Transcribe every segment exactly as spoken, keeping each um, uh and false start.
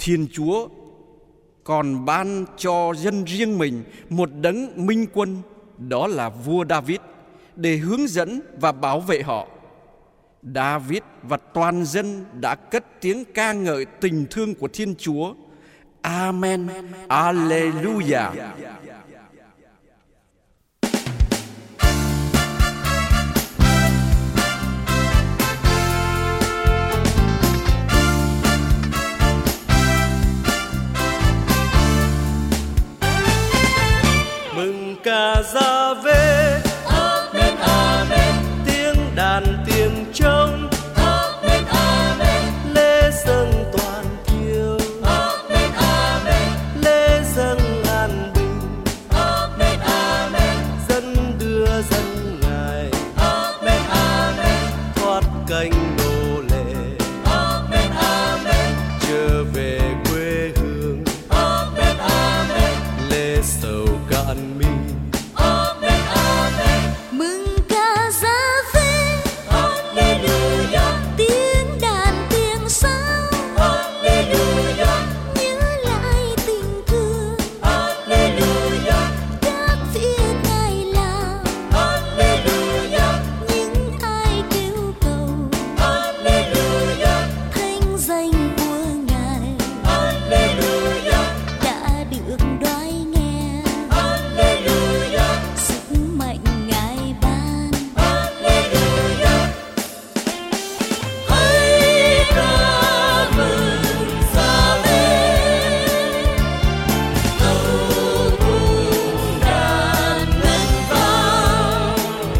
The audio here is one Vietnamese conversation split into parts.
Thiên Chúa còn ban cho dân riêng mình một đấng minh quân, đó là vua David, để hướng dẫn và bảo vệ họ. David và toàn dân đã cất tiếng ca ngợi tình thương của Thiên Chúa. Amen. Alleluia. Mừng ca Gia-vê, Amen, Amen. tiếng đàn tiếng trống, Amen, Amen. lễ dâng toàn thiêu, Amen, Amen. lễ dâng an bình, Amen, Amen. dân đưa dân ngài Amen, Amen. thoát cảnh nô lệ, Amen, Amen. trở về quê hương, Amen, Amen. lễ sầu cạn mi. Amen, Amen. Mừng ca Gia-vê, Alleluia. tiếng đàn tiếng sáo, Alleluia. nhớ lại tình thương Alleluia. các việc Ngài làm, Alleluia. những ai kêu cầu Alleluia. thanh danh của Ngài Alleluia. đã được đoái nghe. Alleluia. Sức mạnh Ngài ban, Alleluia. Hãy ca mừng Gia-vê, tâu cùng đàn ngân vang,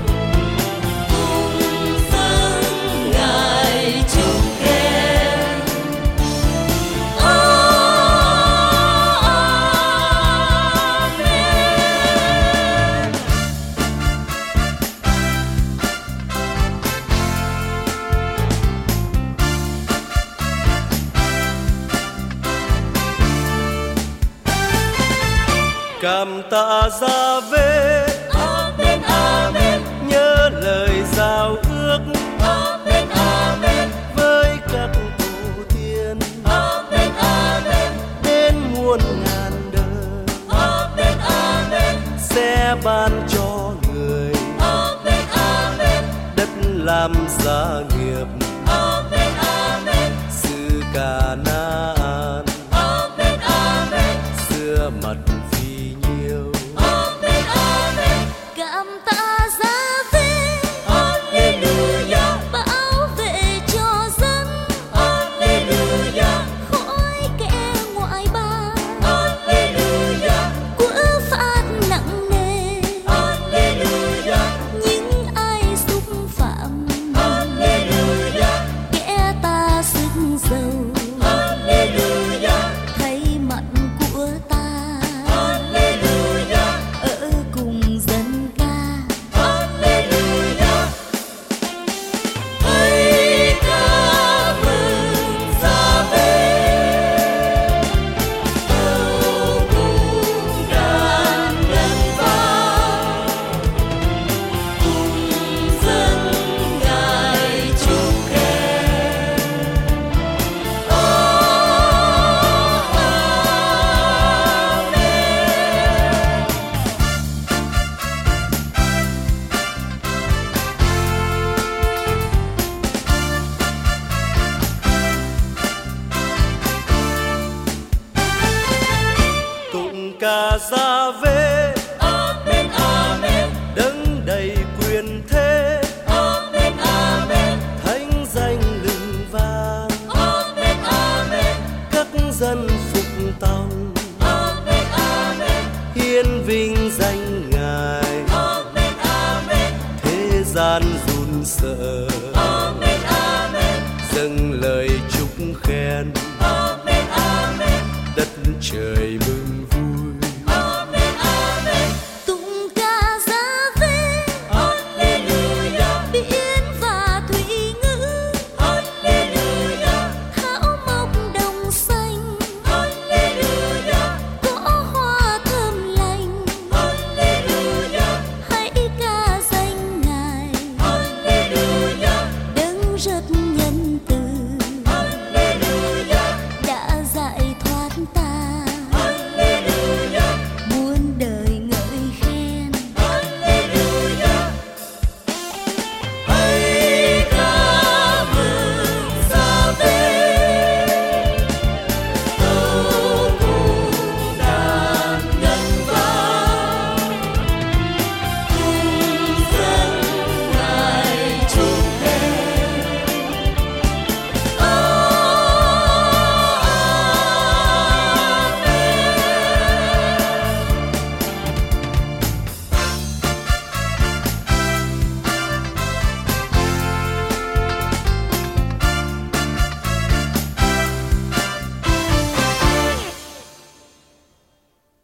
cùng dâng Ngài chúc khen. Amen. Cảm tạ Gia-vê, Amen, Amen. nhớ lời giao ước Amen, Amen. với các tổ tiên Amen, Amen. đến muôn ngàn đời, Amen, Amen. sẽ ban cho người Amen, Amen. đất làm gia nghiệp Amen, Amen. xứ Ca-na-an, Amen, Amen. xưa mặt vì nhiều. Amen, Amen. cảm tạ Gia-vê, Alleluia. bảo vệ cho dân Alleluia. khỏi kẻ ngoại bang, Alleluia. của phát nặng nề Alleluia. những ai xúc phạm, Alleluia. kẻ ta sức giàu Alleluia. thấy mặt của ta Alleluia. ở cùng dân ca. Alleluia. Hãy ca mừng Gia-vê, tâu cùng đàn ngân vang, cùng dâng Ngài chúc khen. Amen. Tụng ca Gia-vê, Amen, Amen. đấng đầy quyền thế, Amen, Amen. thánh danh lừng vang, Amen, Amen. các dân phục tòng, Amen, Amen. hiến vinh danh Ngài, Amen, Amen. thế gian run sợ, Amen, Amen. dâng lời chúc khen, Amen, Amen. đất trời mưa